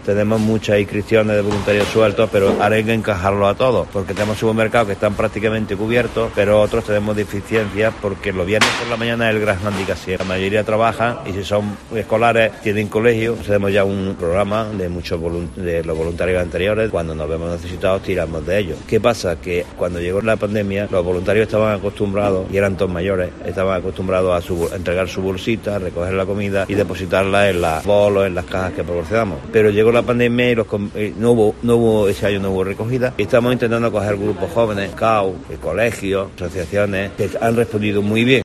tenemos muchas inscripciones de voluntarios sueltos, pero haré que encajarlo a todos, porque tenemos supermercados que están prácticamente cubiertos, pero otros tenemos deficiencias porque los viernes por la mañana es el gran handicap. La mayoría trabajan y si son escolares tienen colegio. Tenemos ya un programa de muchos de los voluntarios anteriores. Cuando nos vemos necesitados tiramos de ellos. ¿Qué pasa? Que cuando llegó la pandemia los voluntarios estaban acostumbrados, y eran todos mayores, estaban acostumbrados a entregar su bolsita, a recoger la comida y depositarla en las bolos, en las cajas que proporcionamos. Pero llegó la pandemia y ese año no hubo recogida. Y estamos intentando coger grupos jóvenes, CAU, colegios, asociaciones, que han respondido muy bien.